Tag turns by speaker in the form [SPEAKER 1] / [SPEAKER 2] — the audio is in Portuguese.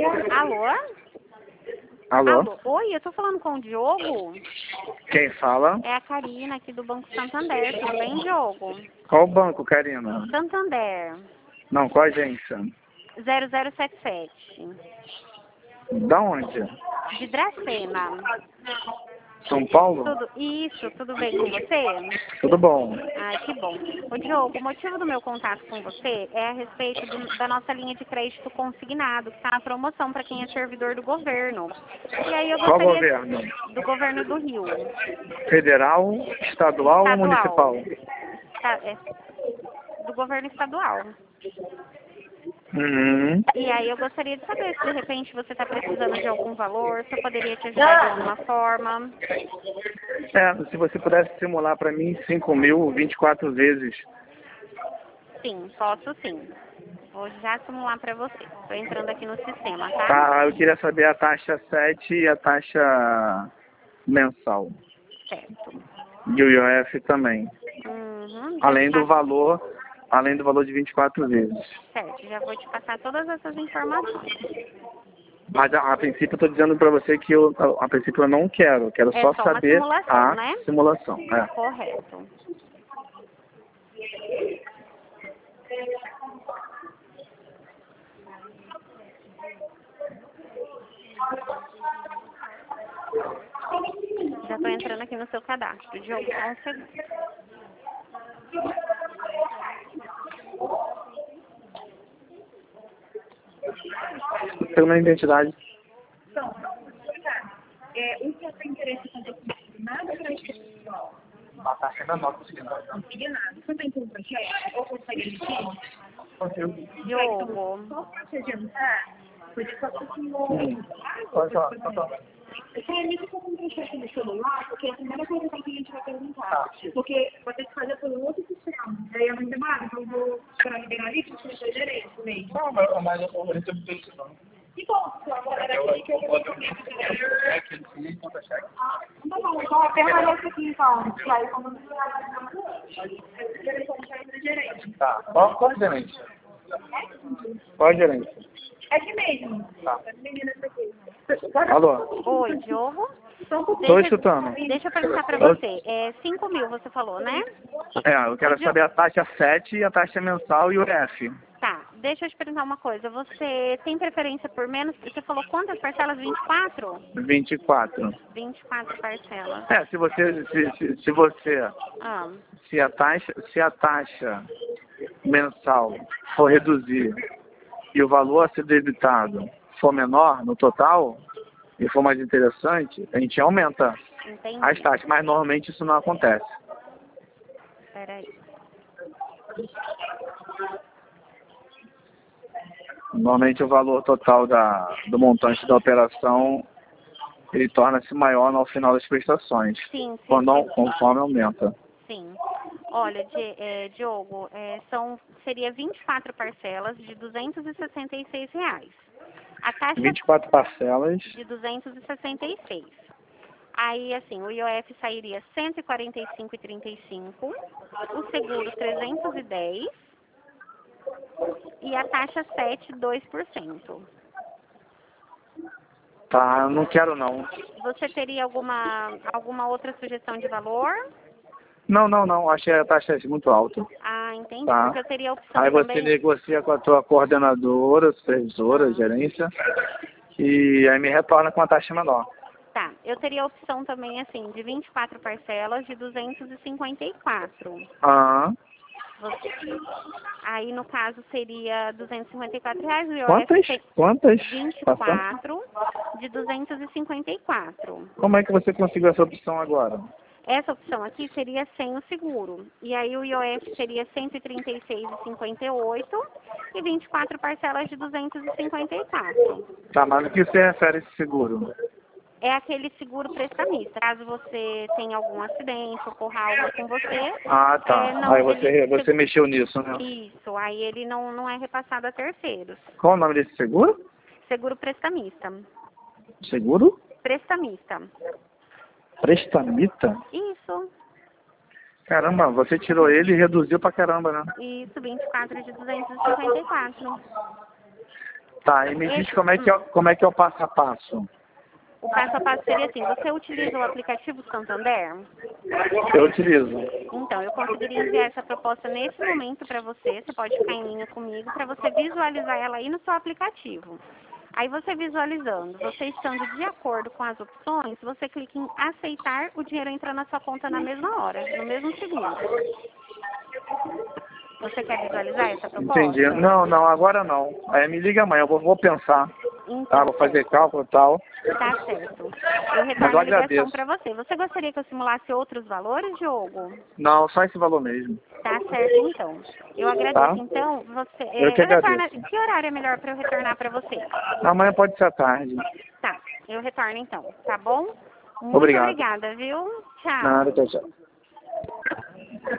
[SPEAKER 1] Alô?
[SPEAKER 2] Alô?
[SPEAKER 1] Alô? Oi, eu tô falando com o Diogo?
[SPEAKER 2] Quem fala?
[SPEAKER 1] É a Karina aqui do Banco Santander. Tudo bem, Diogo?
[SPEAKER 2] Qual banco, Karina?
[SPEAKER 1] Santander.
[SPEAKER 2] Não, qual agência?
[SPEAKER 1] 0077.
[SPEAKER 2] Da onde?
[SPEAKER 1] De Dracena.
[SPEAKER 2] São Paulo?
[SPEAKER 1] Tudo bem com você?
[SPEAKER 2] Tudo bom.
[SPEAKER 1] Ai, que bom. Ô, Diogo, o motivo do meu contato com você é a respeito da nossa linha de crédito consignado, que está na promoção para quem é servidor do governo. E aí eu
[SPEAKER 2] Qual
[SPEAKER 1] gostaria
[SPEAKER 2] governo?
[SPEAKER 1] do governo do Rio.
[SPEAKER 2] Federal, estadual ou municipal?
[SPEAKER 1] É, do governo estadual.
[SPEAKER 2] Uhum.
[SPEAKER 1] E aí eu gostaria de saber se de repente você está precisando de algum valor, se eu poderia te ajudar de alguma forma.
[SPEAKER 2] Se você pudesse simular para mim 5.000, 24 vezes.
[SPEAKER 1] Sim, posso sim. Vou já simular para você. Estou entrando aqui no sistema, tá?
[SPEAKER 2] Tá, eu queria saber a taxa 7 e a taxa mensal.
[SPEAKER 1] Certo.
[SPEAKER 2] E o IOF também.
[SPEAKER 1] Uhum,
[SPEAKER 2] Além do valor de 24 vezes.
[SPEAKER 1] certo, já vou te passar todas essas informações.
[SPEAKER 2] Mas a princípio eu estou dizendo para você que a princípio eu não quero. Quero
[SPEAKER 1] É
[SPEAKER 2] só
[SPEAKER 1] só uma
[SPEAKER 2] saber
[SPEAKER 1] simulação,
[SPEAKER 2] a
[SPEAKER 1] né?
[SPEAKER 2] simulação. É.
[SPEAKER 1] Correto. Já estou entrando aqui no seu cadastro. Diogo, só um segundo.
[SPEAKER 2] Pela minha identidade.
[SPEAKER 3] O senhor tem interesse em fazer consignado para instituição?
[SPEAKER 2] A taxa é menor consignado.
[SPEAKER 3] Consignado. Você tem um projeto ou consegue emitir?
[SPEAKER 1] Diogo.
[SPEAKER 3] Só para te adiantar, porque só para o senhor...
[SPEAKER 2] Pode falar.
[SPEAKER 3] Você emite com um projeto no celular, porque é a primeira coisa que a gente vai perguntar. Porque vai ter que fazer por um outro sistema. Daí é muito demorado, então eu vou esperar liberar ali para o seu gerente mesmo.
[SPEAKER 2] Não, mas eu vou receber isso não.
[SPEAKER 3] E bom, era aqui que eu Então, bom, então permanece aqui, então. E aí, quando
[SPEAKER 2] Tá. Qual é a gerente? Qual é a gerente?
[SPEAKER 3] é aqui mesmo.
[SPEAKER 2] Tá.
[SPEAKER 3] As meninas aqui.
[SPEAKER 2] Alô?
[SPEAKER 1] Oi, Diogo.
[SPEAKER 2] Estou escutando.
[SPEAKER 1] Deixa eu perguntar para você. 5.000 você falou, né?
[SPEAKER 2] Eu quero saber a taxa 7 e a taxa mensal e o IOF.
[SPEAKER 1] Tá, deixa eu te perguntar uma coisa. Você tem preferência por menos? Você falou quantas parcelas? 24?
[SPEAKER 2] 24.
[SPEAKER 1] 24 parcelas.
[SPEAKER 2] Se a taxa mensal for reduzir e o valor a ser debitado for menor no total e for mais interessante, a gente aumenta
[SPEAKER 1] Entendi.
[SPEAKER 2] as taxas, mas normalmente isso não acontece.
[SPEAKER 1] Peraí.
[SPEAKER 2] Normalmente o valor total do montante da operação ele torna-se maior no final das prestações,
[SPEAKER 1] Sim.
[SPEAKER 2] conforme aumenta.
[SPEAKER 1] Sim. Olha, Diogo, seria 24 parcelas de R$ 266. A taxa
[SPEAKER 2] 24 parcelas.
[SPEAKER 1] de 266. Aí, assim, o IOF sairia 145,35, o seguro 310 e a taxa 7, 2%.
[SPEAKER 2] Tá, não quero não.
[SPEAKER 1] Você teria alguma outra sugestão de valor?
[SPEAKER 2] Não. Achei a taxa muito alta.
[SPEAKER 1] Ah, entendi.
[SPEAKER 2] Tá.
[SPEAKER 1] Porque eu teria a opção
[SPEAKER 2] Aí você
[SPEAKER 1] também.
[SPEAKER 2] negocia com a tua coordenadora, supervisora, gerência, e aí me retorna com a taxa menor.
[SPEAKER 1] Tá, eu teria a opção também, assim, de 24 parcelas de 254.
[SPEAKER 2] Aham.
[SPEAKER 1] Aí, no caso, seria R$ 254. O IOF
[SPEAKER 2] Quantas?
[SPEAKER 1] 24 de 254.
[SPEAKER 2] Como é que você conseguiu essa opção agora?
[SPEAKER 1] Essa opção aqui seria sem o seguro. E aí o IOF seria 136,58 e 24 parcelas de 254.
[SPEAKER 2] Tá, mas o que você refere a esse seguro?
[SPEAKER 1] É aquele seguro prestamista. Caso você tenha algum acidente, ocorra algo com você...
[SPEAKER 2] Ah, tá. Aí você mexeu nisso, né?
[SPEAKER 1] Isso, aí ele não é repassado a terceiros.
[SPEAKER 2] Qual o nome desse seguro?
[SPEAKER 1] Seguro prestamista.
[SPEAKER 2] Seguro?
[SPEAKER 1] Prestamista.
[SPEAKER 2] Prestamita?
[SPEAKER 1] Isso.
[SPEAKER 2] Caramba, você tirou ele e reduziu pra caramba, né?
[SPEAKER 1] Isso, 24 de 254.
[SPEAKER 2] Tá, e me diz como é que é o passo a passo.
[SPEAKER 1] O passo a passo seria assim, você utiliza o aplicativo Santander?
[SPEAKER 2] Eu utilizo.
[SPEAKER 1] Então, eu conseguiria enviar essa proposta nesse momento para você. Você pode ficar em linha comigo para você visualizar ela aí no seu aplicativo. Aí você visualizando, você estando de acordo com as opções, você clica em aceitar, o dinheiro entra na sua conta na mesma hora, no mesmo segundo. Você quer visualizar essa proposta?
[SPEAKER 2] Entendi. Não, agora não. Aí me liga amanhã, eu vou pensar.
[SPEAKER 1] Então,
[SPEAKER 2] Tá, vou fazer cálculo e tal.
[SPEAKER 1] tá certo. Eu
[SPEAKER 2] Mas
[SPEAKER 1] retorno
[SPEAKER 2] eu
[SPEAKER 1] a ligação
[SPEAKER 2] agradeço.
[SPEAKER 1] para você. Você gostaria que eu simulasse outros valores, Diogo?
[SPEAKER 2] Não, só esse valor mesmo.
[SPEAKER 1] Tá certo, então. Eu agradeço.
[SPEAKER 2] Tá?
[SPEAKER 1] Então, você...
[SPEAKER 2] Eu que agradeço.
[SPEAKER 1] Que horário é melhor para eu retornar para você?
[SPEAKER 2] Amanhã pode ser à tarde.
[SPEAKER 1] Tá, eu retorno então, tá bom? Muito
[SPEAKER 2] Obrigado.
[SPEAKER 1] obrigada, viu? Tchau.
[SPEAKER 2] Nada, tchau.